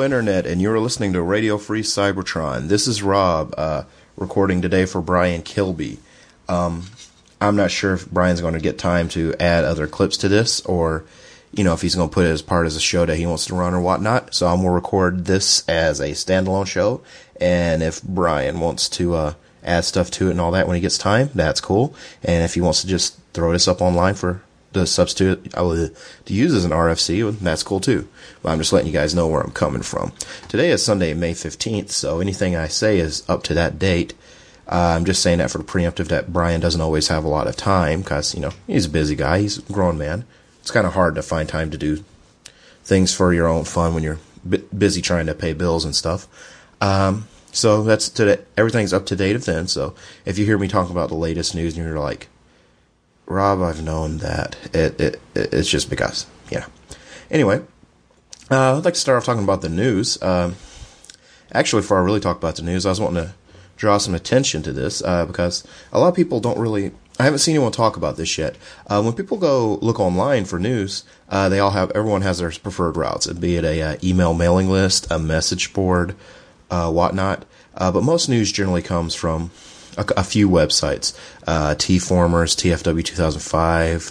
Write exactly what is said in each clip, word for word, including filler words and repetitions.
Internet, and you're listening to Radio Free Cybertron. This is Rob, uh, recording today for Brian Kilby. Um, I'm not sure if Brian's going to get time to add other clips to this, or, you know, if he's going to put it as part of a show that he wants to run or whatnot. So I'm going to record this as a standalone show, and if Brian wants to uh, add stuff to it and all that when he gets time, that's cool. And if he wants to just throw this up online for the substitute uh, to use as an R F C, that's cool too. But I'm just letting you guys know where I'm coming from. Today is Sunday, May fifteenth, so anything I say is up to that date. Uh, I'm just saying that for the preemptive that Brian doesn't always have a lot of time because, you know, he's a busy guy. He's a grown man. It's kind of hard to find time to do things for your own fun when you're busy trying to pay bills and stuff. Um, so that's today. Everything's up to date of then. So if you hear me talking about the latest news and you're like, Rob, I've known that. It, it It's just because, yeah. Anyway, uh, I'd like to start off talking about the news. Um, actually, before I really talk about the news, I was wanting to draw some attention to this uh, because a lot of people don't really, I haven't seen anyone talk about this yet. Uh, when people go look online for news, uh, they all have, everyone has their preferred routes, be it a uh, email mailing list, a message board, uh, whatnot. Uh, but most news generally comes from A, a few websites, uh, T-Formers, T F W two thousand five,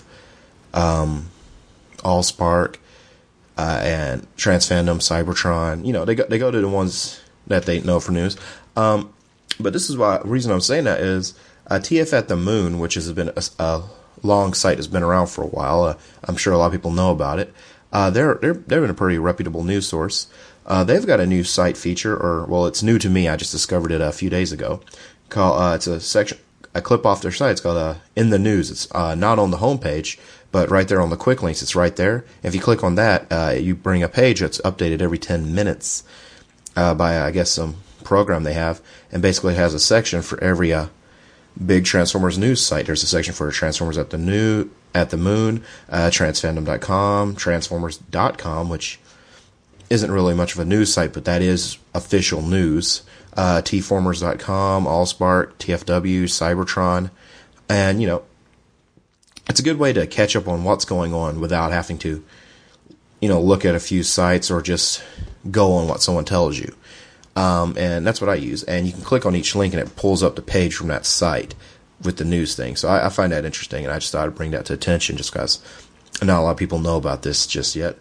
um, AllSpark, uh, and TransFandom, Cybertron. You know, they go, they go to the ones that they know for news. Um, but this is why, the reason I'm saying that is, uh, T F at the Moon, which has been a, a long site, has been around for a while. Uh, I'm sure a lot of people know about it. Uh, they're, they're, they've been a pretty reputable news source. Uh, they've got a new site feature, or, well, it's new to me. I just discovered it a few days ago. Call, uh, it's a section, a clip off their site. It's called uh, In the News. It's uh, not on the homepage, but right there on the quick links. It's right there. If you click on that, uh, you bring a page that's updated every ten minutes uh, by, I guess, some program they have, and basically it has a section for every uh, big Transformers news site. There's a section for Transformers at the new at the Moon, uh, Transfandom dot com, Transformers dot com, which isn't really much of a news site, but that is official news. Uh, T Formers dot com, AllSpark, T F W, Cybertron, and, you know, it's a good way to catch up on what's going on without having to, you know, look at a few sites or just go on what someone tells you. Um, and that's what I use. And you can click on each link and it pulls up the page from that site with the news thing. So I, I find that interesting, and I just thought I'd bring that to attention just because not a lot of people know about this just yet.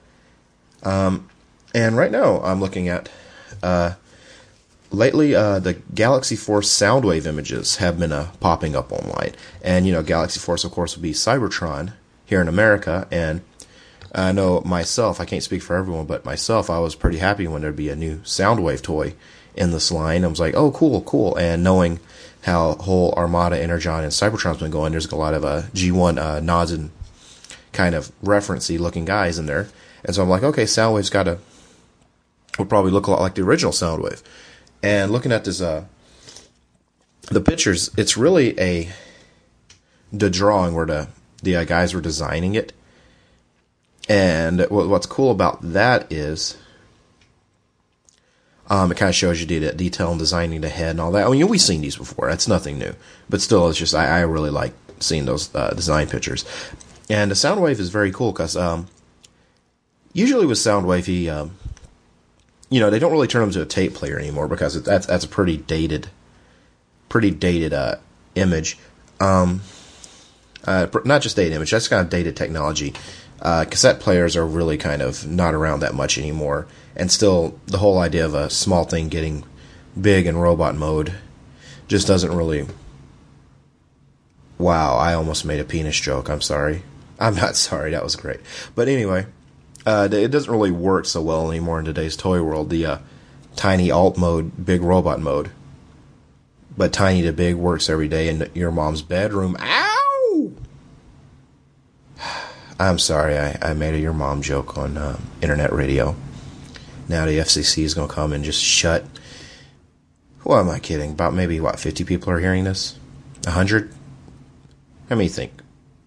Um, and right now I'm looking at, uh, Lately, uh, the Galaxy Force Soundwave images have been uh, popping up online. And, you know, Galaxy Force, of course, would be Cybertron here in America. And I know myself, I can't speak for everyone, but myself, I was pretty happy when there'd be a new Soundwave toy in this line. I was like, oh, cool, cool. And knowing how whole Armada, Energon, and Cybertron's been going, there's a lot of uh, G one uh, nods and kind of reference-y looking guys in there. And so I'm like, okay, Soundwave's got to, would probably look a lot like the original Soundwave. And looking at this, uh, the pictures, it's really a, the drawing where the, the uh, guys were designing it. And what, what's cool about that is, um, it kind of shows you the detail in designing the head and all that. I mean, we've seen these before. That's nothing new. But still, it's just, I, I really like seeing those uh, design pictures. And the Soundwave is very cool because, um, usually with Soundwave, he, um, you know, they don't really turn them into a tape player anymore because it, that's that's a pretty dated, pretty dated uh, image. Um, uh, not just dated image, that's kind of dated technology. Uh, cassette players are really kind of not around that much anymore, and still the whole idea of a small thing getting big in robot mode just doesn't really. Wow, I almost made a penis joke. I'm sorry. I'm not sorry. That was great. But anyway. Uh, it doesn't really work so well anymore in today's toy world, the uh, tiny alt mode, big robot mode. But tiny to big works every day in your mom's bedroom. Ow! I'm sorry, I, I made a your mom joke on uh, internet radio. Now the F C C is going to come and just shut. What am I kidding? About maybe, what, fifty people are hearing this? one hundred? How many think?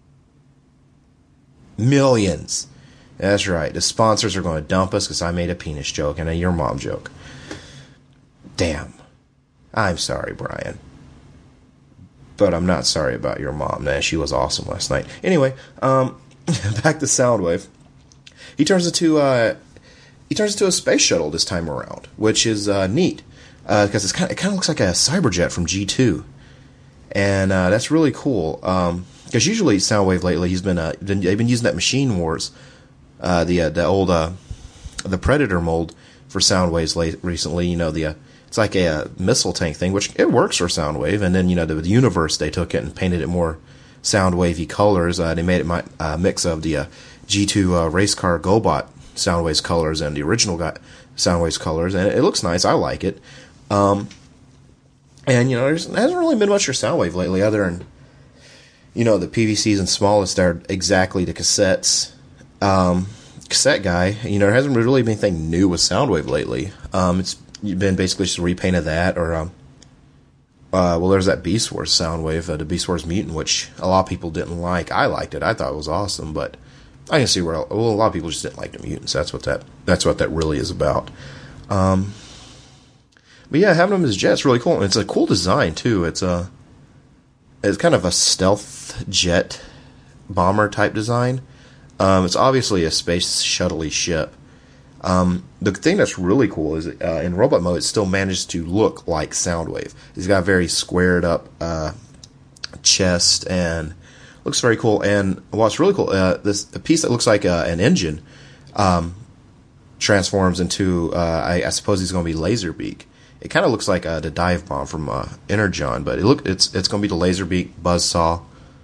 Millions! That's right. The sponsors are going to dump us because I made a penis joke and a your mom joke. Damn. I'm sorry, Brian. But I'm not sorry about your mom. Man, she was awesome last night. Anyway, um, back to Soundwave. He turns into uh, he turns into a space shuttle this time around, which is uh, neat because uh, it's kind of, it kind of looks like a Cyberjet from G two, and uh, that's really cool. Um, Because usually Soundwave lately, he's been, uh, been they've been using that Machine Wars, uh, the uh, the old uh, the Predator mold for Soundwaves late recently. You know, the uh, it's like a, uh missile tank thing, which it works for Soundwave. And then you know the, the Universe, they took it and painted it more Soundwavy colors. Uh, they made it my uh, mix of the uh, G two uh, race car GoBot Soundwaves colors and the original guy Soundwaves colors, and it, it looks nice. I like it. Um, and you know, there hasn't really been much for Soundwave lately, other than, you know, the P V Cs and smallest are exactly the cassettes. Um, cassette guy, you know, there hasn't really been anything new with Soundwave lately. Um, it's been basically just a repaint of that, or, um, uh, well, there's that Beast Wars Soundwave, uh, the Beast Wars Mutant, which a lot of people didn't like. I liked it. I thought it was awesome, but I can see where, well, a lot of people just didn't like the Mutants. That's what that, that's what that really is about. Um, but yeah, having them as jets, really cool. And it's a cool design, too. It's a, it's kind of a stealth jet bomber type design. Um, it's obviously a space shuttle-y ship. Um, the thing that's really cool is uh, in robot mode, it still manages to look like Soundwave. He's got a very squared up uh, chest and looks very cool. And what's really cool, uh, this a piece that looks like uh, an engine um, transforms into, uh, I, I suppose he's going to be Laserbeak. It kind of looks like uh, the dive bomb from uh, Energon, but it look it's it's going to be the Laserbeak, Buzzsaw,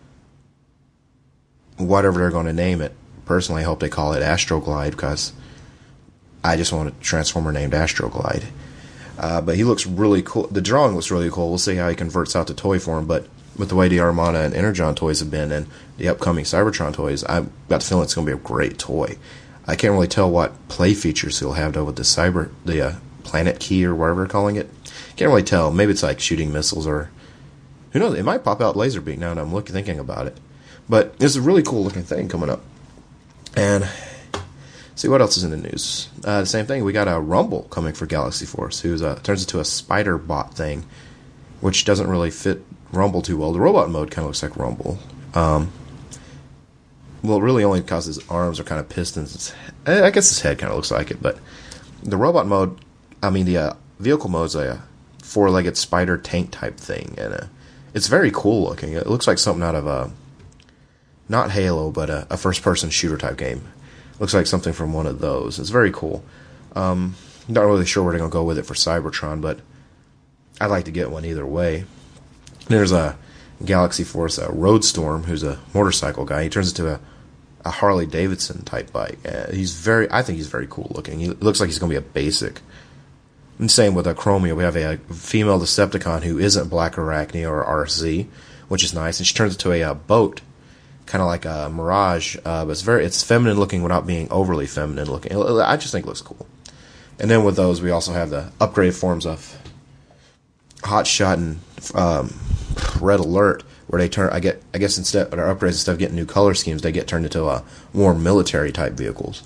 whatever they're going to name it. Personally, I hope they call it Astroglide, because I just want a Transformer named Astroglide. Uh, but he looks really cool. The drawing looks really cool. We'll see how he converts out to toy form, but with the way the Armada and Energon toys have been, and the upcoming Cybertron toys, I've got the feeling it's going to be a great toy. I can't really tell what play features he'll have, though, with the Cyber... the uh, Planet Key or whatever they're calling it. Can't really tell. Maybe it's like shooting missiles, or who knows? It might pop out Laserbeak now that I'm looking, thinking about it. But it's a really cool looking thing coming up. And see what else is in the news. Uh, the same thing. We got a Rumble coming for Galaxy Force, who uh, turns into a spider bot thing, which doesn't really fit Rumble too well. The robot mode kind of looks like Rumble. Um, well, really only because his arms are kind of pistons. I guess his head kind of looks like it, but the robot mode. I mean, the uh, vehicle mode's a four-legged spider tank type thing, and uh, it's very cool looking. It looks like something out of a, not Halo, but a, a first-person shooter type game. Looks like something from one of those. It's very cool. Um, not really sure where they're going to go with it for Cybertron, but I'd like to get one either way. There's a Galaxy Force uh, Roadstorm, who's a motorcycle guy. He turns into a, a Harley Davidson type bike. Uh, he's very, I think he's very cool looking. He looks like he's going to be a basic. And same with a Chromia. We have a, a female Decepticon who isn't Black Arachne or R C, which is nice, and she turns into a uh, boat, kind of like a Mirage, uh, but it's very it's feminine looking without being overly feminine looking. I just think it looks cool. And then with those, we also have the upgraded forms of Hotshot and um, Red Alert, where they turn. I get I guess instead of our upgrades, instead of getting new color schemes, they get turned into uh, more military type vehicles,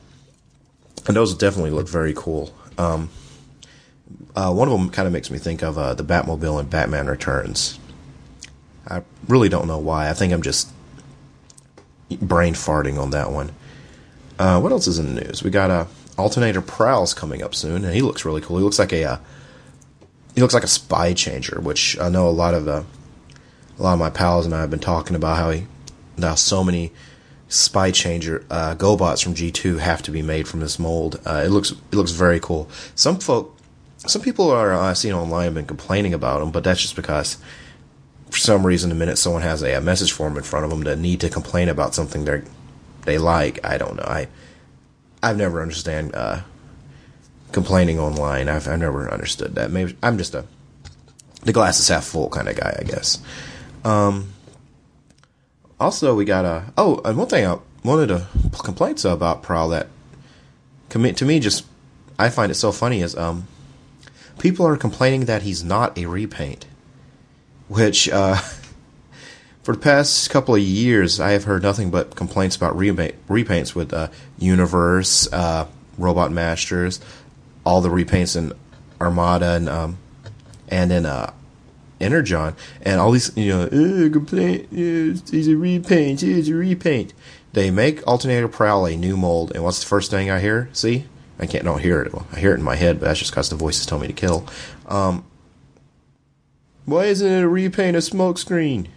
and those definitely look very cool. Um, Uh, one of them kind of makes me think of uh, the Batmobile in Batman Returns. I really don't know why. I think I'm just brain farting on that one. Uh, what else is in the news? We got uh, Alternator Prowls coming up soon, and he looks really cool. He looks like a uh, he looks like a spy changer, which I know a lot of uh, a lot of my pals and I have been talking about how he now so many spy changer uh, GoBots from G two have to be made from this mold. Uh, it looks it looks very cool. Some folk. Some people are uh, seen online have been complaining about them, but that's just because for some reason the minute someone has a, a message form in front of them that need to complain about something they they like, I don't know. I I've never understand uh, complaining online. I've I've never understood that. Maybe I'm just a the glass is half full kind of guy, I guess. Um, also, we got a oh, and one thing I wanted to complaints about Prowl that to me just I find it so funny is um. people are complaining that he's not a repaint, which, uh, for the past couple of years, I have heard nothing but complaints about repaint, repaints with uh, Universe, uh, Robot Masters, all the repaints in Armada and um, and in uh, Energon, and all these, you know, uh, complaint, uh, he's a repaint, he's a repaint. They make Alternator Prowl a new mold, and what's the first thing I hear? See? I can't don't hear it. I hear it in my head, but that's just because the voices tell me to kill. Um, why isn't it a repaint a smoke screen?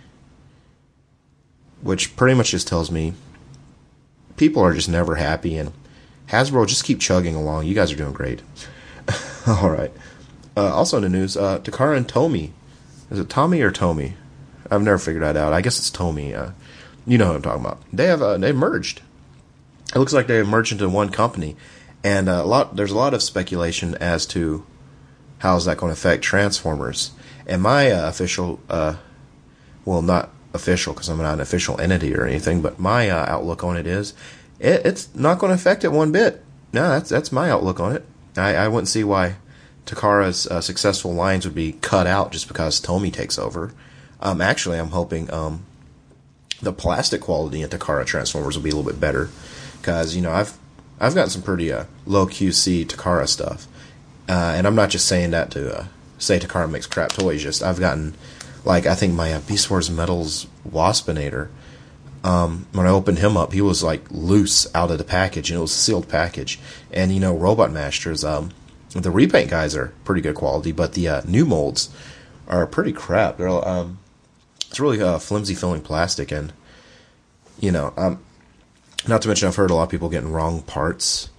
Which pretty much just tells me people are just never happy, and Hasbro, just keep chugging along. You guys are doing great. All right. Uh, also in the news, uh, Takara and Tomy. Is it Tommy or Tomy? I've never figured that out. I guess it's Tomy. Uh, you know what I'm talking about. They have uh, they merged. It looks like they merged into one company, and uh, a lot. There's a lot of speculation as to how is that going to affect Transformers. And my uh, official, uh, well, not official because I'm not an official entity or anything, but my uh, outlook on it is it, it's not going to affect it one bit. No, that's that's my outlook on it. I, I wouldn't see why Takara's uh, successful lines would be cut out just because Tomy takes over. Um, actually, I'm hoping um, the plastic quality in Takara Transformers will be a little bit better, because you know I've I've gotten some pretty uh, low Q C Takara stuff, uh, and I'm not just saying that to uh, say Takara makes crap toys. Just I've gotten, like, I think my uh, Beast Wars Metals Waspinator. Um, when I opened him up, he was like loose out of the package, and it was a sealed package. And you know, Robot Masters, um, the repaint guys are pretty good quality, but the uh, new molds are pretty crap. They're um, it's really uh, flimsy filling plastic, and you know, um, not to mention I've heard a lot of people getting wrong parts.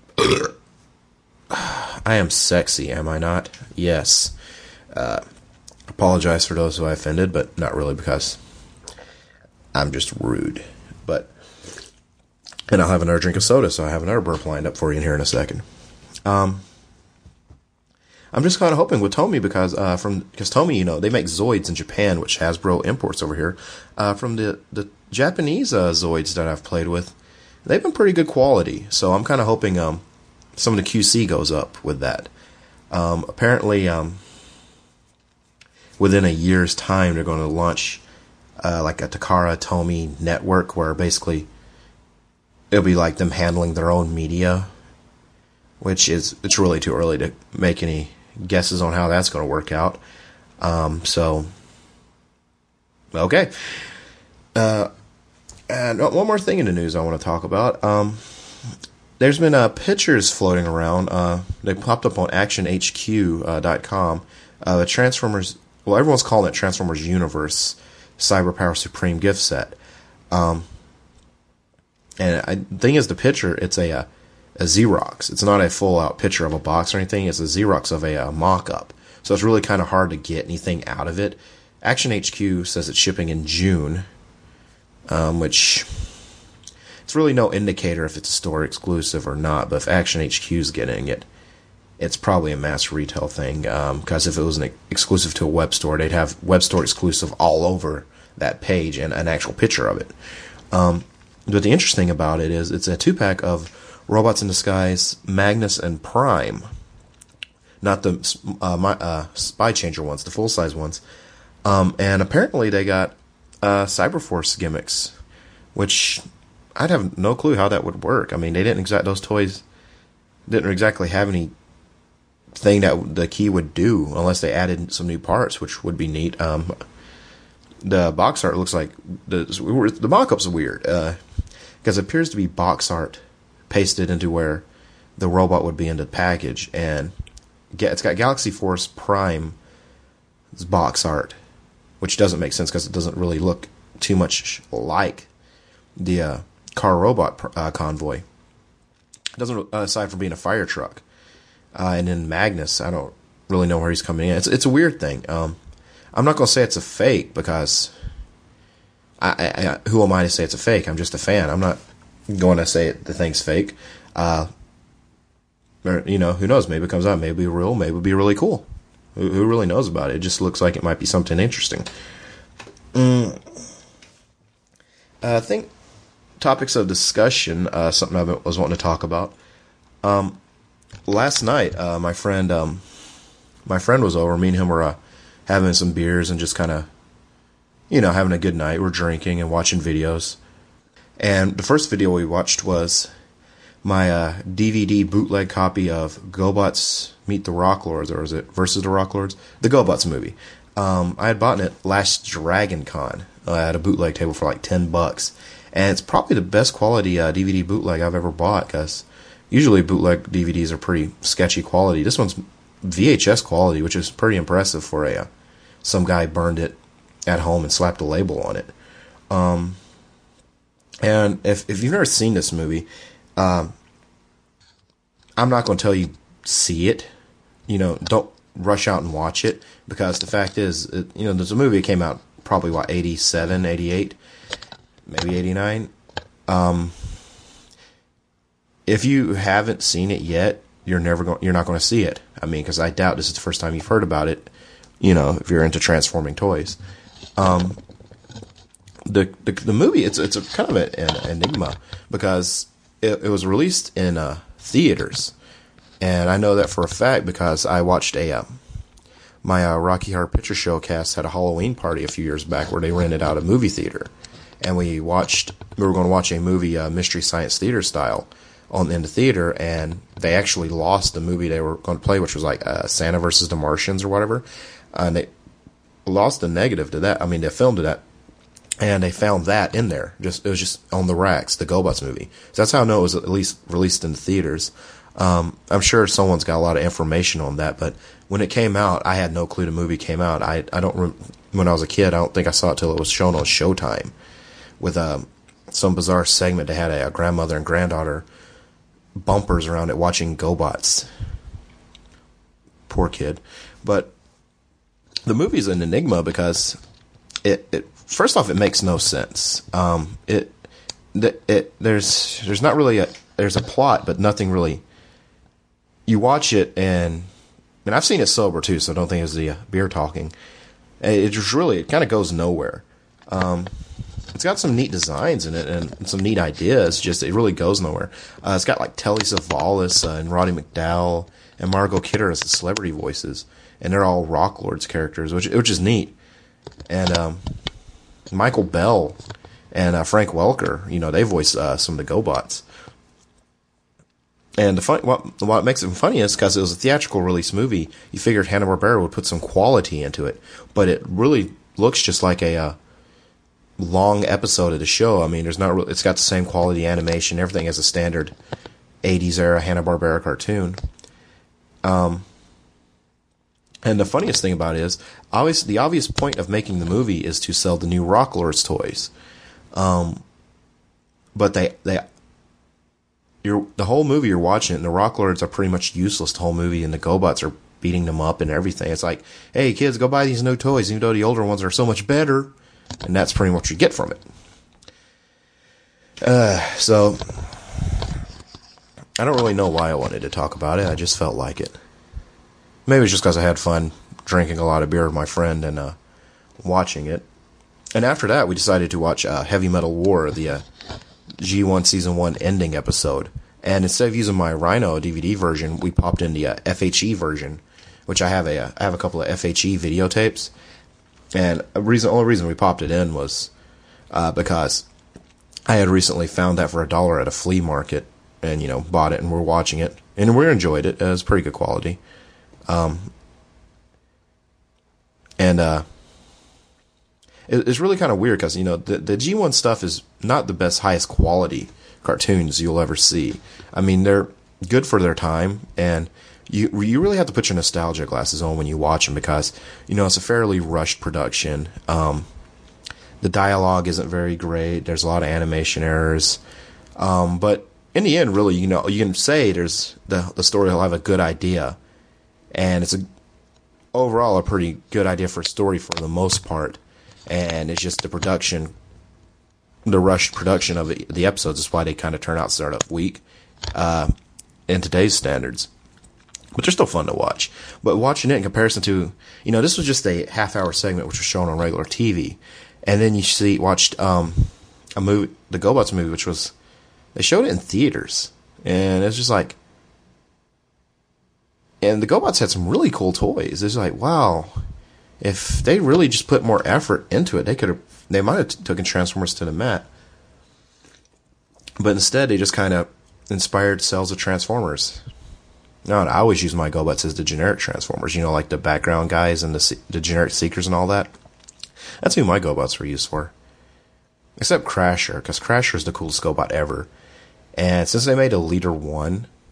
I am sexy, am I not? Yes. Uh, apologize for those who I offended, but not really, because I'm just rude. But, and I'll have another drink of soda, so I have another burp lined up for you in here in a second. Um, I'm just kind of hoping with Tomy, because uh, from because Tomy, you know, they make Zoids in Japan, which Hasbro imports over here. Uh, from the the Japanese uh, Zoids that I've played with, they've been pretty good quality. So I'm kind of hoping um some of the Q C goes up with that. Um, apparently, um, within a year's time, they're going to launch uh, like a Takara Tomy network, where basically it'll be like them handling their own media, which is it's really too early to make any guesses on how that's going to work out. Um, so, okay. Uh, and one more thing in the news I want to talk about. Um, there's been uh, pictures floating around. Uh, they popped up on action H Q dot com. Uh, the Transformers, well, everyone's calling it Transformers Universe Cyberpower Supreme gift set. Um, and I, the thing is, the picture, it's a, a, a Xerox. It's not a full-out picture of a box or anything. It's a Xerox of a, a mock-up. So it's really kind of hard to get anything out of it. Action H Q says it's shipping in June, um, which it's really no indicator if it's a store exclusive or not. But if Action H Q is getting it, it's probably a mass retail thing. Because um, if it was an exclusive to a web store, they'd have web store exclusive all over that page and an actual picture of it. Um, but the interesting about it is it's a two-pack of Robots in Disguise, Magnus, and Prime. Not the uh, my, uh, Spy Changer ones, the full-size ones. Um, and apparently they got uh, Cyberforce gimmicks, which I'd have no clue how that would work. I mean, they didn't exact those toys didn't exactly have any thing that the key would do unless they added some new parts, which would be neat. Um, the box art looks like the the mock-ups are weird because uh, it appears to be box art pasted into where the robot would be in the package, and it's got Galaxy Force Prime's box art, which doesn't make sense because it doesn't really look too much like the uh, car robot uh, convoy. It doesn't, uh, aside from being a fire truck. Uh, and then Magnus, I don't really know where he's coming in. It's it's a weird thing. Um, I'm not going to say it's a fake because I, I, I, who am I to say it's a fake? I'm just a fan. I'm not going to say it, the thing's fake. Uh, or, you know, who knows? Maybe it comes out. Maybe it'll be real. Maybe it'll be really cool. Who, who really knows about it? It just looks like it might be something interesting. Mm. Uh, I think topics of discussion, uh, something I was wanting to talk about. Um, last night, uh, my friend, um, my friend was over. Me and him were uh, having some beers and just kind of, you know, having a good night. We're drinking and watching videos. And the first video we watched was my uh, D V D bootleg copy of GoBots Meet the Rocklords, or is it Versus the Rocklords? The GoBots movie. Um, I had bought it last Dragon Con uh, at a bootleg table for like ten bucks. And it's probably the best quality uh, D V D bootleg I've ever bought, because Usually bootleg D V Ds are pretty sketchy quality. This one's V H S quality, which is pretty impressive for a uh, some guy burned it at home and slapped a label on it. Um, and if if you've never seen this movie, um, I'm not going to tell you see it. You know, don't rush out and watch it, because the fact is, it, you know, there's a movie that came out probably, what, eighty-seven, eighty-eight, maybe eighty-nine. Um, if you haven't seen it yet, you're never going, you're not going to see it. I mean, because I doubt this is the first time you've heard about it. You know, if you're into transforming toys, um, the, the the movie it's it's a kind of an, an enigma, because it, it was released in uh, theaters, and I know that for a fact because I watched a uh, my uh, Rocky Horror Picture Show cast had a Halloween party a few years back where they rented out a movie theater, and we watched we were going to watch a movie, uh, Mystery Science Theater style, on in the theater, and they actually lost the movie they were going to play, which was like uh, Santa versus the Martians or whatever. Uh, and they lost the negative to that. I mean, they filmed that, and they found that in there. Just it was just on the racks, the GoBots movie. So that's how I know it was at least released in the theaters. Um, I'm sure someone's got a lot of information on that, but when it came out, I had no clue the movie came out. I I don't re- when I was a kid, I don't think I saw it till it was shown on Showtime, with um, some bizarre segment. They had a, a grandmother and granddaughter bumpers around it watching GoBots. Poor kid, but. The movie's an enigma because it, it first off, it makes no sense. Um, it, it, it, there's, there's not really a, there's a plot, but nothing really. You watch it, and, and I've seen it sober too, so I don't think it's the uh, beer talking. It just really, it kind of goes nowhere. Um, it's got some neat designs in it and some neat ideas, just it really goes nowhere. Uh, it's got like Telly Savalas uh, and Roddy McDowall and Margot Kidder as the celebrity voices. And they're all Rock Lords characters, which which is neat. And um, Michael Bell and uh, Frank Welker, you know, they voice uh, some of the GoBots. And the fun, what, what makes it funny is because it was a theatrical release movie, you figured Hanna-Barbera would put some quality into it. But it really looks just like a uh, long episode of the show. I mean, there's not really, it's got the same quality animation, everything as a standard eighties era Hanna-Barbera cartoon. Um... And the funniest thing about it is, obvious, the obvious point of making the movie is to sell the new Rock Lords toys. Um, but they, they, you're, the whole movie you're watching it, and the Rock Lords are pretty much useless the whole movie, and the GoBots are beating them up and everything. It's like, hey kids, go buy these new toys, even though the older ones are so much better. And that's pretty much what you get from it. Uh, so, I don't really know why I wanted to talk about it, I just felt like it. Maybe it's just because I had fun drinking a lot of beer with my friend and uh, watching it. And after that, we decided to watch uh, Heavy Metal War, the uh, G one Season one ending episode. And instead of using my Rhino D V D version, we popped in the uh, F H E version, which I have a uh, I have a couple of F H E videotapes. And the reason, only reason we popped it in was uh, because I had recently found that for a dollar at a flea market, and you know bought it, and we're watching it, and we enjoyed it. It was pretty good quality. Um, and, uh, it, it's really kind of weird because, you know, the, the G one stuff is not the best, highest quality cartoons you'll ever see. I mean, they're good for their time, and you, you really have to put your nostalgia glasses on when you watch them because, you know, it's a fairly rushed production. Um, the dialogue isn't very great. There's a lot of animation errors. Um, but in the end, really, you know, you can say there's the, the story will have a good idea. And it's a, overall a pretty good idea for a story for the most part. And it's just the production, the rushed production of the, the episodes is why they kind of turn out sort of weak uh, in today's standards. But they're still fun to watch. But watching it in comparison to, you know, this was just a half-hour segment which was shown on regular T V. And then you see, watched um, a movie, the GoBots movie, which was, they showed it in theaters. And it's just like, and the GoBots had some really cool toys. It's like, wow, if they really just put more effort into it, they could have, they might have t- taken Transformers to the mat. But instead, they just kind of inspired sales of Transformers. No, I always use my GoBots as the generic Transformers, you know, like the background guys and the the generic Seekers and all that. That's who my GoBots were used for. Except Crasher, because Crasher is the coolest GoBot ever. And since they made a Leader one,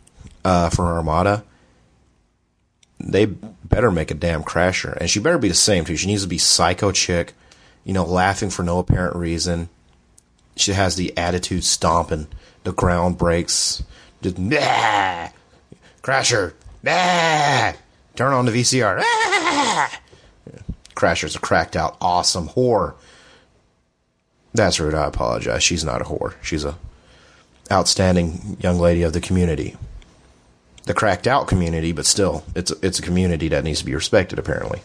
uh, for Armada, they better make a damn Crasher. And she better be the same, too. She needs to be Psycho Chick, you know, laughing for no apparent reason. She has the attitude stomping. The ground breaks. Just, nah! Crasher! Nah! Turn on the V C R. Ah! Crasher's a cracked out, awesome whore. That's rude, I apologize. She's not a whore. She's a outstanding young lady of the community. The cracked out community, but still, it's a, it's a community that needs to be respected, apparently.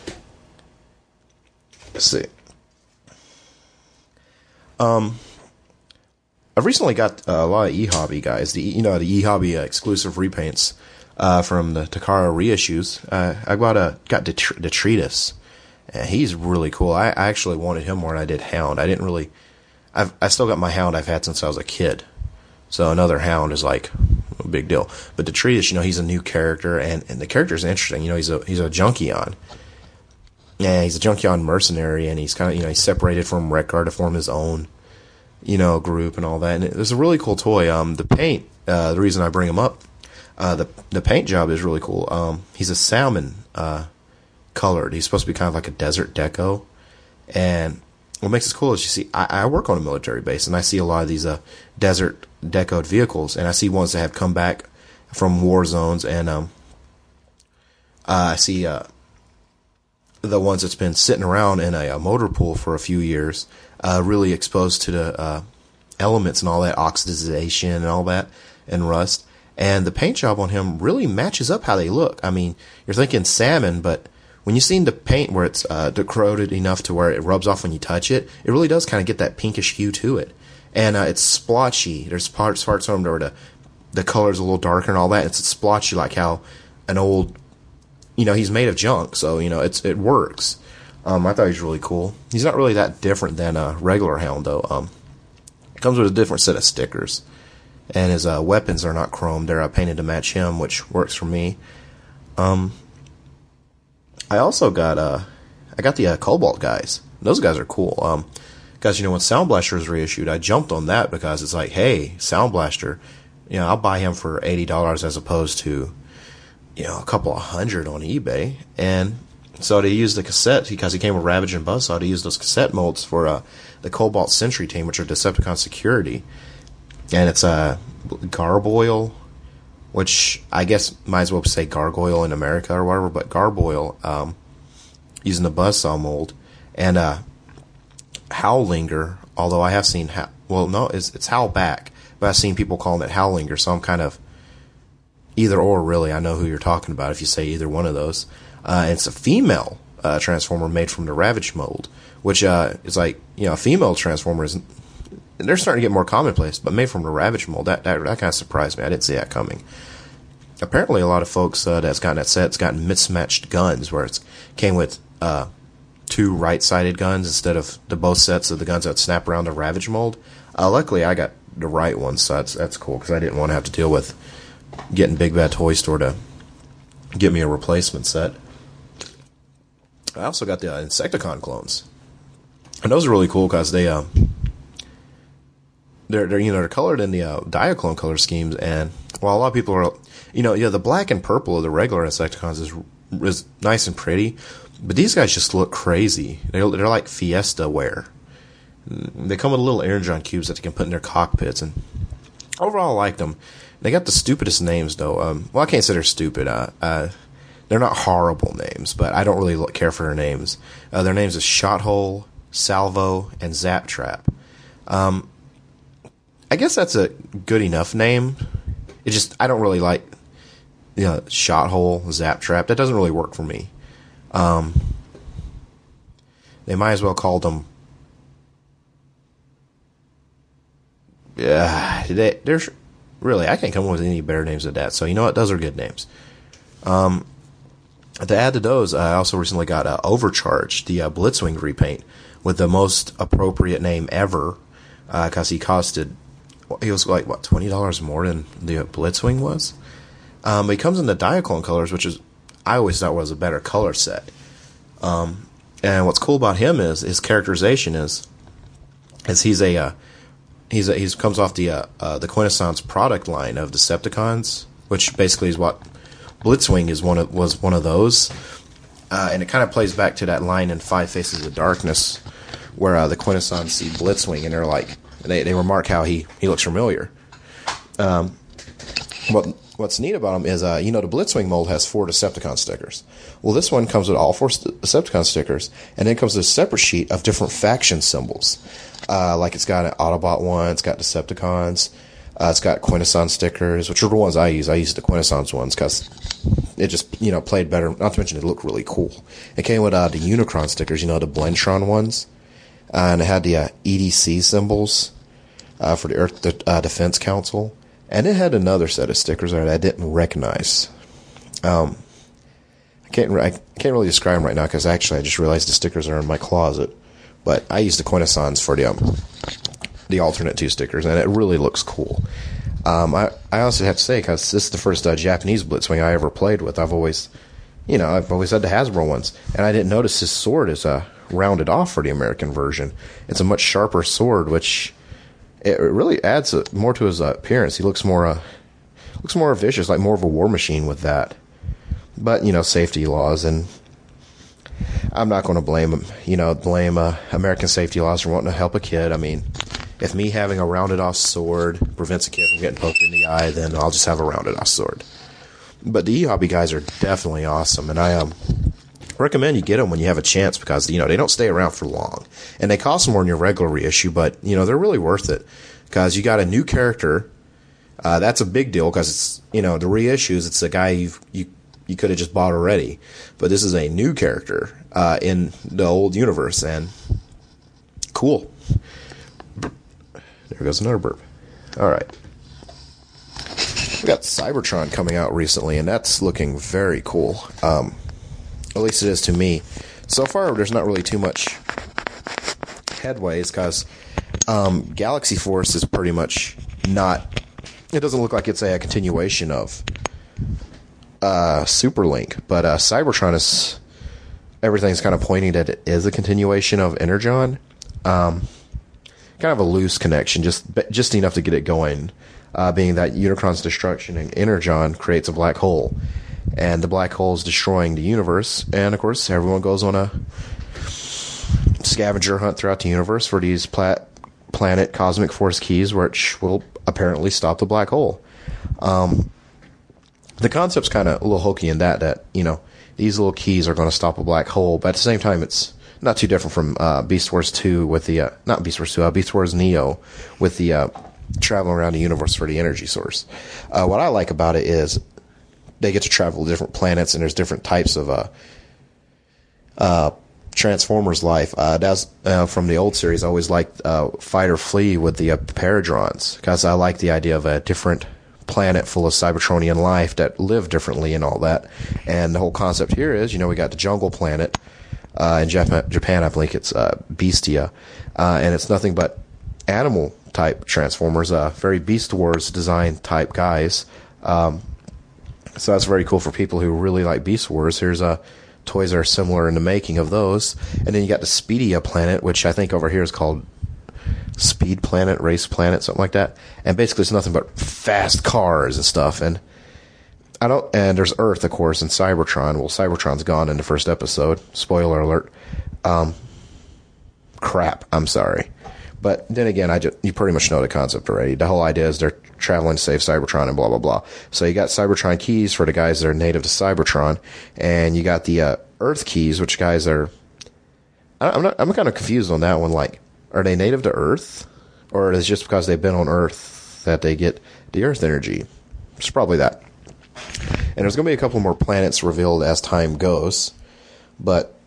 Let's see. Um, I've recently got uh, a lot of eHobby guys. The you know the eHobby uh, exclusive repaints uh, from the Takara reissues. Uh, I got a got Det- Detritus. And he's really cool. I, I actually wanted him more than I did Hound. I didn't really. I've I still got my Hound I've had since I was a kid. So another Hound is like a big deal. But Detritus, you know, he's a new character, and, and the character's interesting. You know, he's a he's a Junkion. Yeah, he's a Junkion mercenary, and he's kind of, you know, he's separated from Wreck-Gar to form his own, you know, group and all that. And it was a really cool toy. Um, the paint, uh, the reason I bring him up, uh, the the paint job is really cool. Um, he's a salmon, uh, colored. He's supposed to be kind of like a desert deco. And what makes it cool is, you see, I, I work on a military base, and I see a lot of these uh, desert decoed vehicles, and I see ones that have come back from war zones, and um, uh, I see uh, the ones that's been sitting around in a, a motor pool for a few years, uh, really exposed to the uh, elements and all that, oxidization and all that, and rust. And the paint job on him really matches up how they look. I mean, you're thinking salmon, but when you've seen the paint where it's uh, corroded enough to where it rubs off when you touch it, it really does kind of get that pinkish hue to it. And uh, it's splotchy. There's parts parts of them where the, the color's a little darker and all that. It's splotchy like how an old, you know, he's made of junk, so, you know, it's it works. Um, I thought he was really cool. He's not really that different than a regular Hound, though. Um, comes with a different set of stickers. And his uh, weapons are not chromed. They're uh, painted to match him, which works for me. Um... I also got uh, I got the uh, Cobalt guys. Those guys are cool. Um, guys, you know, when Sound Blaster was reissued, I jumped on that because it's like, hey, Sound Blaster, you know, I'll buy him for eighty dollars as opposed to, you know, a couple of hundred on eBay. And so they used the cassette, because he came with Ravage and Buzzsaw, to use those cassette molds for uh, the Cobalt Sentry team, which are Decepticon security. And it's uh, Garboil, which I guess might as well say Gargoyle in America or whatever, but Garboil, um, using the Buzzsaw mold, and uh, Howlinger, although I have seen, ha- well, no, it's, it's Howlback, but I've seen people calling it Howlinger, so I'm kind of either or, really. I know who you're talking about if you say either one of those. Uh, it's a female uh, Transformer made from the Ravage mold, which uh, is like, you know, a female Transformer is, they're starting to get more commonplace, but made from the Ravage mold, that, that, that kind of surprised me. I didn't see that coming. Apparently, a lot of folks uh, that's gotten that set, it's gotten mismatched guns, where it's came with uh, two right-sided guns instead of the both sets of the guns that snap around the Ravage mold. Uh, luckily, I got the right one, so that's, that's cool, because I didn't want to have to deal with getting Big Bad Toy Store to get me a replacement set. I also got the uh, Insecticon clones, and those are really cool because they uh, they're they're you know they're colored in the uh, Diaclone color schemes, and while a lot of people are, you know, yeah, the black and purple of the regular Insecticons is is nice and pretty, but these guys just look crazy. They're they're like Fiesta wear. They come with little energon cubes that they can put in their cockpits, and overall, I like them. They got the stupidest names, though. Um, well, I can't say they're stupid. Uh, uh, they're not horrible names, but I don't really care for their names. Uh, their names is Shothole, Salvo, and Zap Trap. Um, I guess that's a good enough name. It just, I don't really like, you know, Shothole, Zap Trap. That doesn't really work for me. Um, they might as well call them. Yeah, they, they're really, I can't come up with any better names than that. So you know what? Those are good names. Um, to add to those, I also recently got uh, Overcharge, the uh, Blitzwing repaint, with the most appropriate name ever, because uh, he costed, he was like, what, twenty dollars more than the Blitzwing was? Um, he comes in the Diaclone colors, which is, I always thought was a better color set. Um, and what's cool about him is, his characterization is, is he's a, uh, he's a, he's comes off the, uh, uh, the Quintessence product line of Decepticons, which basically is what Blitzwing is one of, was one of those. Uh, and it kind of plays back to that line in Five Faces of Darkness where uh, the Quintessons see Blitzwing and they're like, they, they remark how he, he looks familiar. Um, what What's neat about him is, uh, you know, the Blitzwing mold has four Decepticon stickers. Well, this one comes with all four st- Decepticon stickers, and then comes with a separate sheet of different faction symbols. Uh, like it's got an Autobot one, it's got Decepticons, uh, it's got Quintesson stickers, which are the ones I use. I use the Quintessons ones because it just, you know, played better. Not to mention it looked really cool. It came with uh, the Unicron stickers, you know, the Blendtron ones, uh, and it had the uh, E D C symbols uh, for the Earth the, uh, Defense Council. And it had another set of stickers that I didn't recognize. Um, I can't re- I can't really describe them right now because actually I just realized the stickers are in my closet. But I used the Quintessons for the um, the alternate two stickers, and it really looks cool. Um, I I also have to say, because this is the first uh, Japanese Blitzwing I ever played with. I've always, you know, I've always had the Hasbro ones, and I didn't notice his sword is uh, rounded off for the American version. It's a much sharper sword, which it really adds a, more to his uh, appearance. He looks more uh, looks more vicious, like more of a war machine with that. But, you know, safety laws, and I'm not going to blame him, you know, blame uh, American safety laws for wanting to help a kid. I mean, if me having a rounded off sword prevents a kid from getting poked in the eye, then I'll just have a rounded off sword. But the E-Hobby guys are definitely awesome, and I um, recommend you get them when you have a chance because, you know, they don't stay around for long. And they cost more than your regular reissue, but, you know, they're really worth it because you got a new character. Uh, that's a big deal because it's, you know, the reissues, it's a guy you've, you you could have just bought already. But this is a new character uh, in the old universe, and cool. There goes another burp. All right. We got Cybertron coming out recently, and that's looking very cool. Um, at least it is to me. So far, there's not really too much headways, because um, Galaxy Force is pretty much not... It doesn't look like it's a, a continuation of uh, Super Link, but uh, Cybertron is... Everything's kind of pointing that it is a continuation of Energon. Um, kind of a loose connection, just just enough to get it going. Uh, being that Unicron's destruction in Energon creates a black hole, and the black hole is destroying the universe. And of course, everyone goes on a scavenger hunt throughout the universe for these plat- planet cosmic force keys, which will apparently stop the black hole. Um, the concept's kind of a little hokey in that that you know these little keys are going to stop a black hole, but at the same time, it's not too different from uh, Beast Wars two with the uh, not Beast Wars two, uh, Beast Wars Neo with the uh, traveling around the universe for the energy source. Uh, what I like about it is they get to travel to different planets, and there's different types of uh, uh, Transformers life. Uh, that's uh, from the old series. I always liked uh, Fight or Flee with the uh, Paradrons, because I like the idea of a different planet full of Cybertronian life that live differently and all that. And the whole concept here is, you know, we got the jungle planet. Uh, in Japan, Japan, I believe it's uh, Beastia, uh, and it's nothing but animal-type Transformers, uh, very Beast Wars design-type guys. Um, so that's very cool for people who really like Beast Wars. Here's uh, toys that are similar in the making of those. And then you got the Speedia planet, which I think over here is called Speed Planet, Race Planet, something like that. And basically it's nothing but fast cars and stuff. And I don't, and there's Earth, of course, and Cybertron. Well, Cybertron's gone in the first episode. Spoiler alert. Um, crap. I'm sorry. But then again, I just, you pretty much know the concept already. The whole idea is they're traveling to save Cybertron and blah, blah, blah. So you got Cybertron keys for the guys that are native to Cybertron. And you got the uh, Earth keys, which guys are... I'm not, I'm kind of confused on that one. Like, are they native to Earth? Or is it just because they've been on Earth that they get the Earth energy? It's probably that. And there's going to be a couple more planets revealed as time goes, but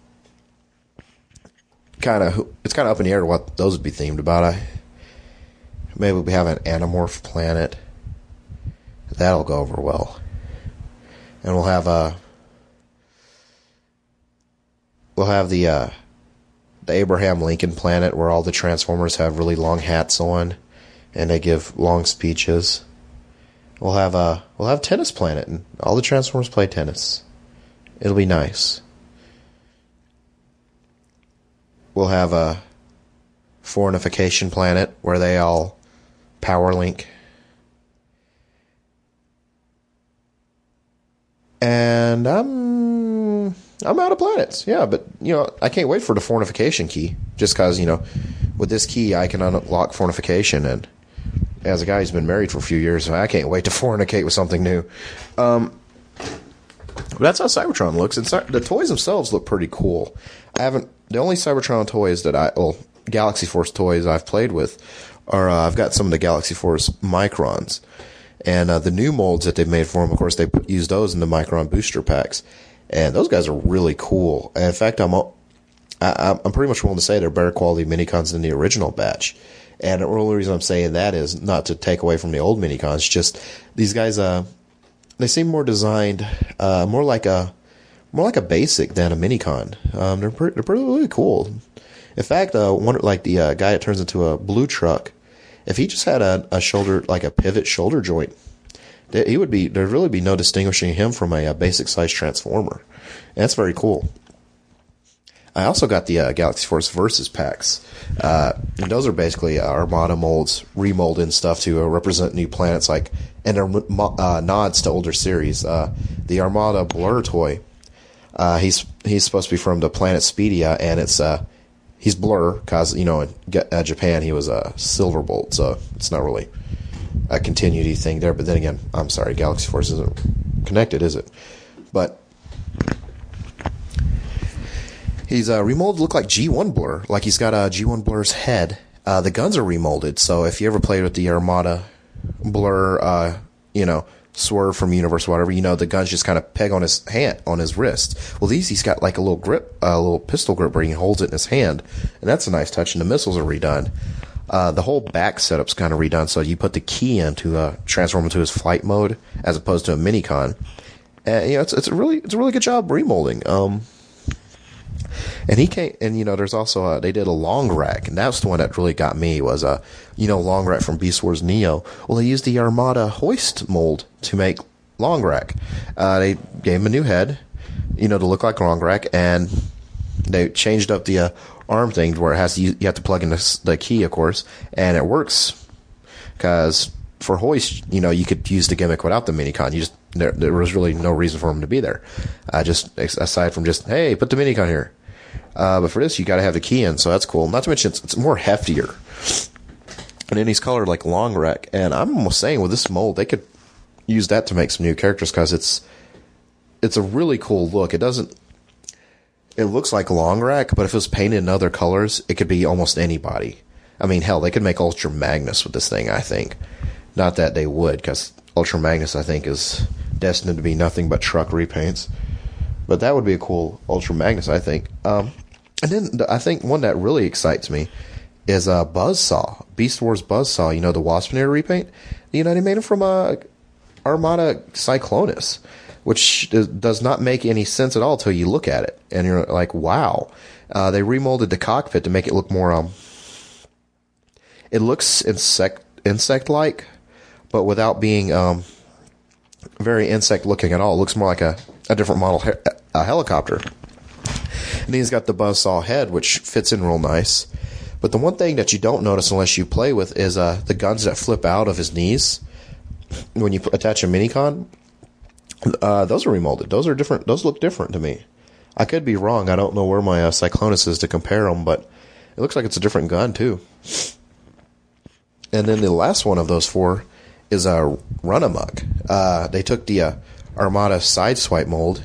kind of it's kind of up in the air what those would be themed about. I maybe we have an Animorph planet that'll go over well, and we'll have a we'll have the uh, the Abraham Lincoln planet where all the Transformers have really long hats on, and they give long speeches. We'll have a we'll have Tennis Planet, and all the Transformers play tennis. It'll be nice. We'll have a Fornification Planet where they all power link. And I'm I'm out of planets. Yeah, but you know, I can't wait for the fornication key. Just because, you know, with this key I can unlock fornication, and as a guy who's been married for a few years, I can't wait to fornicate with something new. Um, but that's how Cybertron looks. And the toys themselves look pretty cool. I haven't. The only Cybertron toys that I, well, Galaxy Force toys I've played with are uh, I've got some of the Galaxy Force Microns. And uh, the new molds that they've made for them, of course, they put, use those in the Micron booster packs. And those guys are really cool. And in fact, I'm I, I'm pretty much willing to say they're better quality Minicons than the original batch. And the only reason I'm saying that is not to take away from the old Minicons. Just these guys, uh, they seem more designed, uh, more like a more like a basic than a Minicon. Um, they're pretty, they're pretty really cool. In fact, uh, one like the uh, guy that turns into a blue truck. If he just had a, a shoulder, like a pivot shoulder joint, he would be, there'd really be no distinguishing him from a, a basic size Transformer. And that's very cool. I also got the uh, Galaxy Force Versus packs. Uh, and those are basically uh, Armada molds, remolded and stuff to uh, represent new planets, like, and they're uh, nods to older series. Uh, the Armada Blur toy, uh, he's, he's supposed to be from the planet Speedia, and it's, uh, he's Blur, because, you know, in uh, Japan he was a uh, Silverbolt, so it's not really a continuity thing there. But then again, I'm sorry, Galaxy Force isn't connected, is it? But he's uh, remolded to look like G one Blur, like he's got a uh, G one Blur's head. Uh, the guns are remolded, so if you ever played with the Armada Blur, uh, you know, Swerve from Universe, whatever, you know, the guns just kind of peg on his hand, on his wrist. Well, these, he's got like a little grip, a uh, little pistol grip where he holds it in his hand, and that's a nice touch, and the missiles are redone. Uh, the whole back setup's kind of redone, so you put the key in to uh, transform into his flight mode, as opposed to a Minicon. And, you know, it's, it's a really, it's a really good job remolding. Um, And he came, and you know, there's also a, they did a Long Rack, and that's the one that really got me. Was a, you know, Long Rack from Beast Wars Neo. Well, they used the Armada hoist mold to make Long Rack. Uh, they gave him a new head, you know, to look like Long Rack, and they changed up the uh, arm thing where it has to, you have to plug in the, the key, of course, and it works because for hoist, you know, you could use the gimmick without the Minicon. You just there, there was really no reason for him to be there, uh, just aside from just hey, put the Minicon here. Uh, but for this, you got to have the key in, so that's cool. Not to mention, it's, it's more heftier. And then he's colored like Long Rack. And I'm almost saying with this mold, they could use that to make some new characters because it's it's a really cool look. It doesn't. It looks like Long Rack, but if it was painted in other colors, it could be almost anybody. I mean, hell, they could make Ultra Magnus with this thing, I think. Not that they would, because Ultra Magnus, I think, is destined to be nothing but truck repaints. But that would be a cool Ultra Magnus, I think. Um, and then I think one that really excites me is uh, Buzzsaw. Beast Wars Buzzsaw, you know, the Waspinator repaint. You know, they made him from uh, Armada Cyclonus, which does not make any sense at all until you look at it. And you're like, wow. Uh, they remolded the cockpit to make it look more... Um, it looks insect, insect-like, but without being um, very insect-looking at all. It looks more like a, a different model he- a helicopter. And he's got the Buzzsaw head, which fits in real nice. But the one thing that you don't notice unless you play with is uh, the guns that flip out of his knees when you attach a Minicon. Uh, those are remolded. Those are different. Those look different to me. I could be wrong. I don't know where my uh, Cyclonus is to compare them, but it looks like it's a different gun too. And then the last one of those four is a uh, Runamuck. Uh, they took the uh, Armada Sideswipe mold,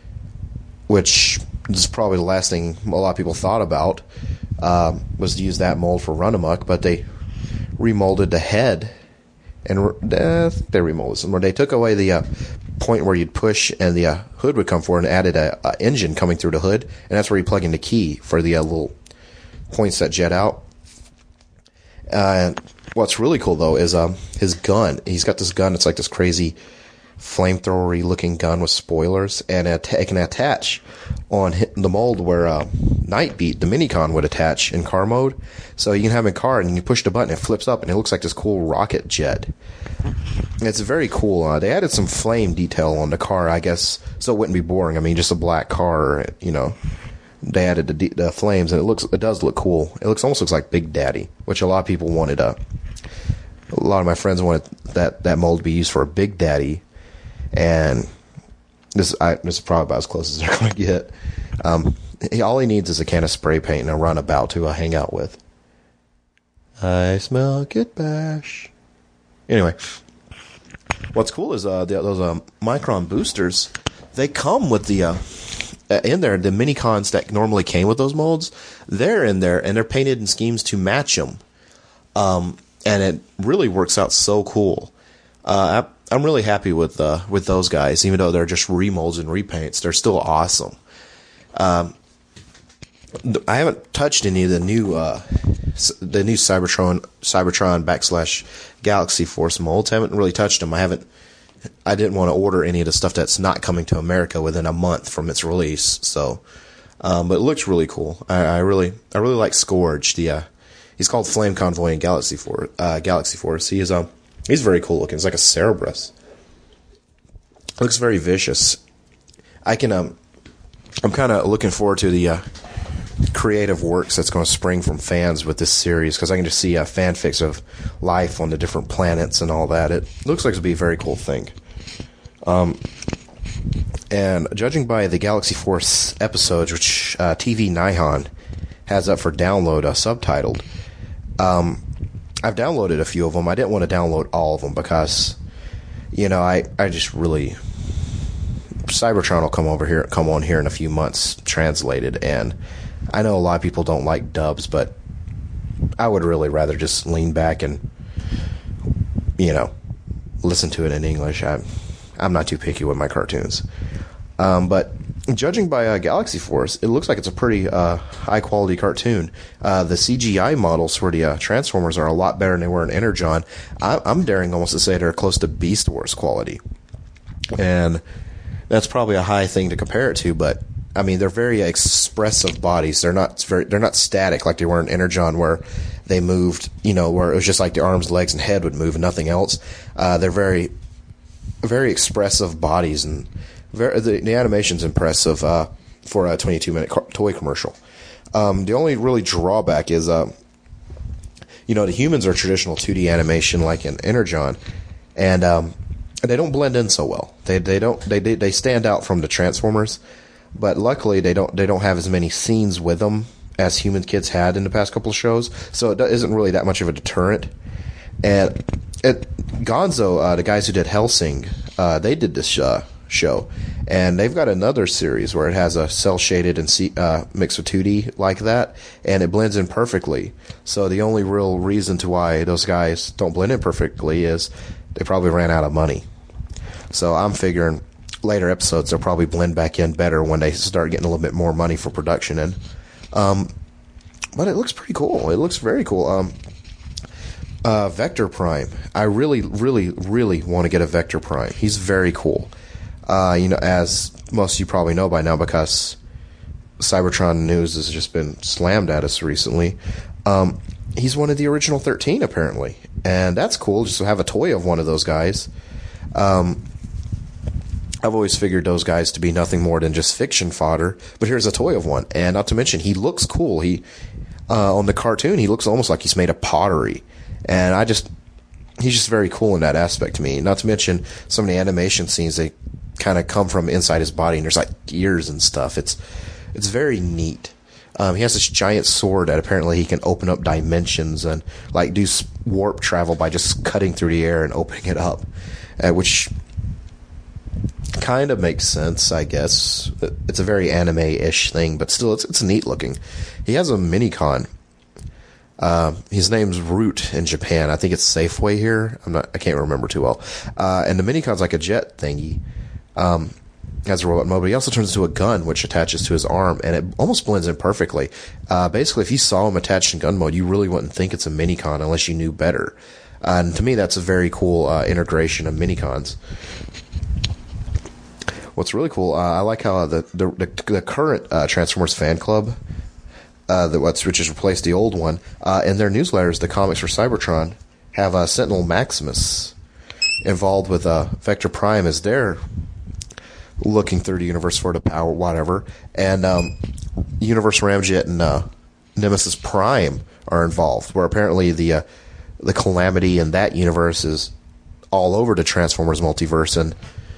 which is probably the last thing a lot of people thought about, um, was to use that mold for Runamuck, but they remolded the head, and uh, they remolded some more. They took away the uh, point where you'd push and the uh, hood would come forward and added a, a engine coming through the hood, and that's where you plug in the key for the uh, little points that jet out. Uh, what's really cool, though, is um, his gun. He's got this gun. It's like this crazy flamethrower-y looking gun with spoilers, and it can attach on the mold where uh, Nightbeat, the Minicon, would attach in car mode. So you can have him in car, and you push the button, it flips up, and it looks like this cool rocket jet. It's very cool. Uh, they added some flame detail on the car, I guess, so it wouldn't be boring. I mean, just a black car, you know. They added the, the flames, and it looks, it does look cool. It looks almost looks like Big Daddy, which a lot of people wanted. Uh, a lot of my friends wanted that, that mold to be used for a Big Daddy, and This, I, this is probably about as close as they're going to get. Um, he, all he needs is a can of spray paint and a runabout to uh, hang out with. I smell Kit Bash. Anyway, what's cool is uh, the, those um, Micron boosters. They come with the uh, in there the mini cons that normally came with those molds. They're in there and they're painted in schemes to match them. Um, and it really works out so cool. Uh, I, I'm really happy with uh, with those guys, even though they're just remolds and repaints. They're still awesome. Um, I haven't touched any of the new uh, the new Cybertron Cybertron backslash Galaxy Force molds. I haven't really touched them. I haven't. I didn't want to order any of the stuff that's not coming to America within a month from its release. So, um, but it looks really cool. I, I really, I really like Scourge. The uh, he's called Flame Convoy in Galaxy Force. Uh, Galaxy Force. He is um, he's very cool looking. It's like a Cerberus. Looks very vicious. I can um, I'm kind of looking forward to the uh, creative works that's going to spring from fans with this series, because I can just see uh, fanfics of life on the different planets and all that. It looks like it'll be a very cool thing. Um, and judging by the Galaxy Force episodes, which uh, T V Nihon has up for download, uh, subtitled, um, I've downloaded a few of them. I didn't want to download all of them because, you know, I, I just really... Cybertron will come over here, come on here in a few months, translated, and I know a lot of people don't like dubs, but I would really rather just lean back and, you know, listen to it in English. I, I'm not too picky with my cartoons. Um, but judging by uh, Galaxy Force, it looks like it's a pretty uh, high-quality cartoon. Uh, the C G I models for the uh, Transformers are a lot better than they were in Energon. I, I'm daring almost to say they're close to Beast Wars quality. And that's probably a high thing to compare it to, but I mean, they're very expressive bodies. They're not very, they're not static like they were in Energon, where they moved, you know, where it was just like the arms, legs, and head would move and nothing else. Uh, they're very, very expressive bodies, and very, the, the animation's impressive uh, for a twenty-two minute car- toy commercial. Um, the only really drawback is, uh, you know, the humans are traditional two D animation like in Energon, and um, they don't blend in so well. They they don't they they, they stand out from the Transformers. But luckily, they don't they don't have as many scenes with them as Human Kids had in the past couple of shows, so it isn't really that much of a deterrent. And it, Gonzo, uh, the guys who did Hellsing, uh, they did this uh, show, and they've got another series where it has a cell shaded and C, uh, mixed with two D like that, and it blends in perfectly. So the only real reason to why those guys don't blend in perfectly is they probably ran out of money. So I'm figuring later episodes they'll probably blend back in better when they start getting a little bit more money for production in. Um, but it looks pretty cool. It looks very cool. Um, uh, Vector Prime. I really, really, really want to get a Vector Prime. He's very cool. Uh, you know, as most of you probably know by now, because Cybertron news has just been slammed at us recently. Um, he's one of the original thirteen, apparently. And that's cool, just to have a toy of one of those guys. Um... I've always figured those guys to be nothing more than just fiction fodder, but here's a toy of one. And not to mention, he looks cool. He uh, on the cartoon, he looks almost like he's made of pottery. And I just, he's just very cool in that aspect to me. Not to mention, some of the animation scenes, they kind of come from inside his body, and there's like gears and stuff. It's, it's very neat. Um, he has this giant sword that apparently he can open up dimensions and like do warp travel by just cutting through the air and opening it up, uh, which kind of makes sense, I guess. It's a very anime-ish thing, but still, it's it's neat looking. He has a mini-con. Uh, his name's Root in Japan. I think it's Safeway here. I'm not. I can't remember too well. Uh, and the mini-con's like a jet thingy. Um, has a robot mode, but he also turns into a gun, which attaches to his arm, and it almost blends in perfectly. Uh, basically, if you saw him attached in gun mode, you really wouldn't think it's a mini-con unless you knew better. Uh, and to me, that's a very cool uh, integration of mini-cons. What's really cool, uh, I like how the the, the, the current uh, Transformers fan club, uh, the, which has replaced the old one, uh, in their newsletters, the comics for Cybertron, have uh, Sentinel Maximus involved with uh, Vector Prime as they're looking through the universe for the power, whatever, and um, Universe Ramjet and uh, Nemesis Prime are involved, where apparently the uh, the calamity in that universe is all over the Transformers multiverse, and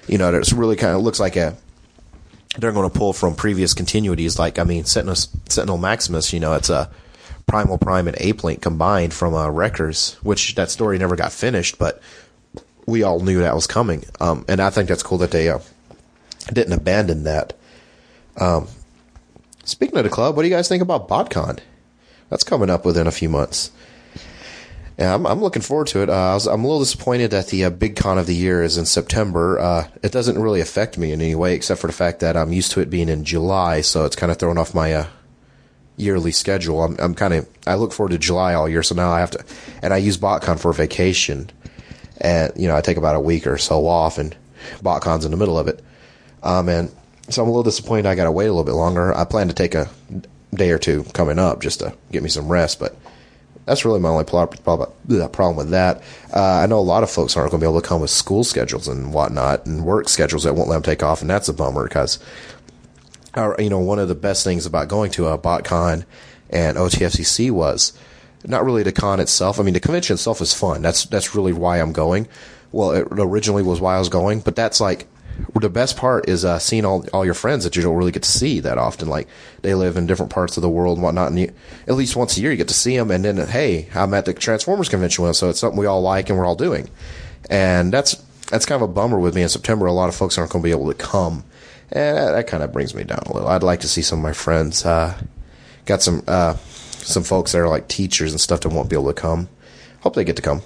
you know, it's really kind of looks like a they're going to pull from previous continuities. Like, I mean, Sentinel, Sentinel Maximus, you know, it's a Primal Prime and Ape Link combined from uh, Wreckers, which that story never got finished, but we all knew that was coming. Um, and I think that's cool that they uh, didn't abandon that. Um, speaking of the club, what do you guys think about BotCon? That's coming up within a few months. Yeah, I'm, I'm looking forward to it. Uh, I was, I'm a little disappointed that the uh, big con of the year is in September. Uh, it doesn't really affect me in any way, except for the fact that I'm used to it being in July, so it's kind of throwing off my uh, yearly schedule. I'm, I'm kind of I look forward to July all year, so now I have to, and I use BotCon for vacation, and you know I take about a week or so off, and BotCon's in the middle of it. Um, and so I'm a little disappointed. I got to wait a little bit longer. I plan to take a day or two coming up just to get me some rest, but. That's really my only problem with that. Uh, I know a lot of folks aren't going to be able to come with school schedules and whatnot and work schedules that won't let them take off, and that's a bummer because, you know, one of the best things about going to a BotCon and O T F C C was not really the con itself. I mean, the convention itself is fun. That's that's really why I'm going. Well, it originally was why I was going, but that's like the best part is uh, seeing all all your friends that you don't really get to see that often. Like, they live in different parts of the world and whatnot, and you, at least once a year you get to see them, and then, hey, I'm at the Transformers convention with, so it's something we all like and we're all doing. And that's that's kind of a bummer with me. In September, a lot of folks aren't going to be able to come, and that, that kind of brings me down a little. I'd like to see some of my friends. Uh, got some uh, some folks that are like teachers and stuff that won't be able to come. Hope they get to come.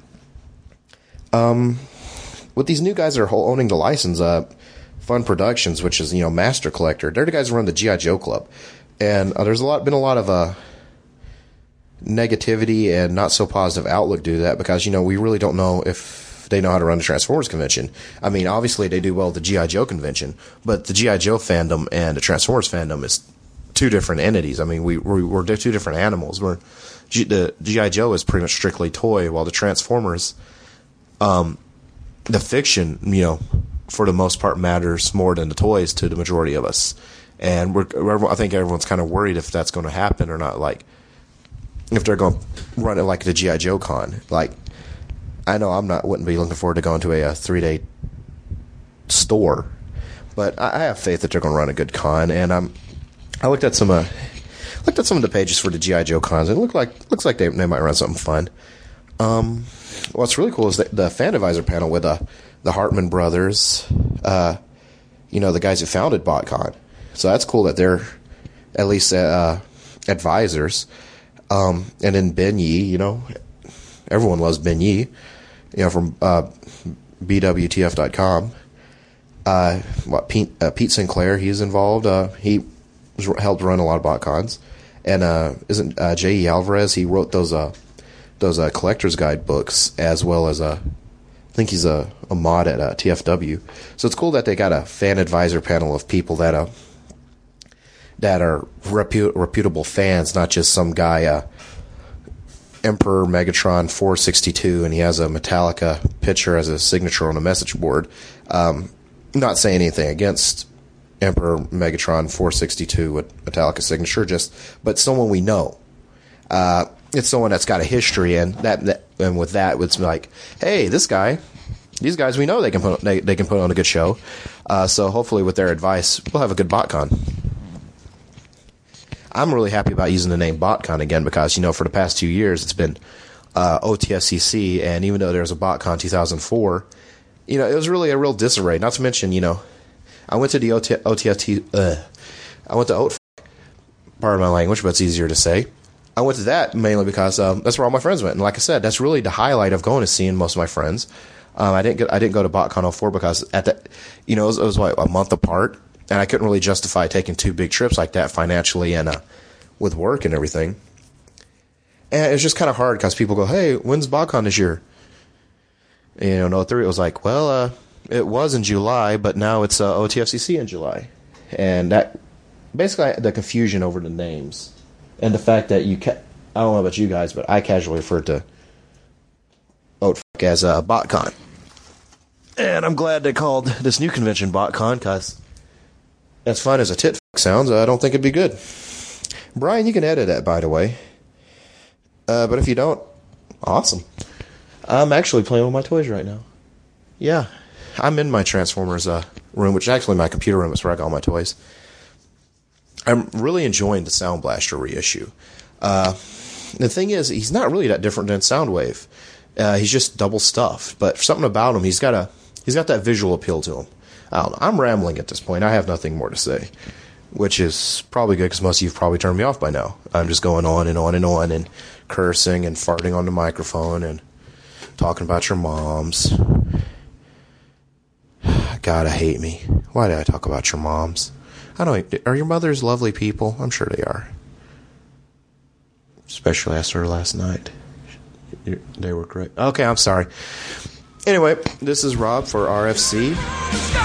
Um... With these new guys that are owning the license, uh, Fun Productions, which is, you know, Master Collector, they're the guys who run the G I. Joe Club. And uh, there's a lot been a lot of uh, negativity and not so positive outlook due to that because, you know, we really don't know if they know how to run the Transformers convention. I mean, obviously they do well at the G I. Joe convention, but the G I. Joe fandom and the Transformers fandom is two different entities. I mean, we, we, we're two different animals. We're, G, the G I. Joe is pretty much strictly toy, while the Transformers... um. The fiction, you know, for the most part matters more than the toys to the majority of us. And we're, I think everyone's kind of worried if that's going to happen or not. Like, if they're going to run it like the G I. Joe Con. Like, I know I'm not, wouldn't be looking forward to going to a, a three-day store. But I, I have faith that they're going to run a good con. And I'm, I looked at some, uh, looked at some of the pages for the G I. Joe cons. And it looked like, looks like they, they might run something fun. Um... What's really cool is the, the fan advisor panel with uh, the Hartman brothers, uh, you know, the guys who founded BotCon. So that's cool that they're at least uh, advisors. Um, and then Ben Yee, you know, everyone loves Ben Yee, you know, from uh, B W T F dot com. Uh, what, Pete, uh, Pete Sinclair, he's involved. Uh, he was, helped run a lot of BotCons. And uh, isn't uh, J E. Alvarez, he wrote those... Uh, those uh, collector's guide books, as well as a, I think he's a, a mod at uh, T F W. So it's cool that they got a fan advisor panel of people that uh, that are repu- reputable fans, not just some guy, uh, Emperor Megatron four sixty-two, and he has a Metallica picture as a signature on a message board. Um, not saying anything against Emperor Megatron four sixty-two with Metallica signature, just but someone we know. Uh, It's someone that's got a history, and that, that and with that, it's like, hey, this guy, these guys, we know they can put they, they can put on a good show. Uh, so hopefully, with their advice, we'll have a good BotCon. I'm really happy about using the name BotCon again because, you know, for the past two years, it's been uh, O T F C C, and even though there was a BotCon two thousand four, you know, it was really a real disarray. Not to mention, you know, I went to the O T F T, uh, I went to O T F, pardon my language, but it's easier to say. I went to that mainly because um, that's where all my friends went, and like I said, that's really the highlight of going to seeing most of my friends. Um, I didn't get I didn't go to BotCon oh four because at that, you know, it was, it was what, a month apart, and I couldn't really justify taking two big trips like that financially and uh, with work and everything. And it was just kind of hard because people go, "Hey, when's BotCon this year?" And, you know, no three. It was like, well, uh, it was in July, but now it's uh, O T F C C in July, and that basically the confusion over the names. And the fact that you, ca- I don't know about you guys, but I casually refer to O T F as uh, BotCon. And I'm glad they called this new convention BotCon, because as fun as a tit f- sounds, I don't think it'd be good. Brian, you can edit that, by the way. Uh, but if you don't, awesome. I'm actually playing with my toys right now. Yeah. I'm in my Transformers uh, room, which is actually my computer room. It's where I got all my toys. I'm really enjoying the Sound Blaster reissue. Uh, the thing is, he's not really that different than Soundwave. Uh, he's just double stuffed, but something about him, he's got a he's got that visual appeal to him. I don't know. I'm rambling at this point. I have nothing more to say, which is probably good because most of you've probably turned me off by now. I'm just going on and on and on and cursing and farting on the microphone and talking about your moms. God, I hate me. Why did I talk about your moms? I don't. Are your mothers lovely people? I'm sure they are. Especially after last night. They were great. Okay, I'm sorry. Anyway, this is Rob for R F C.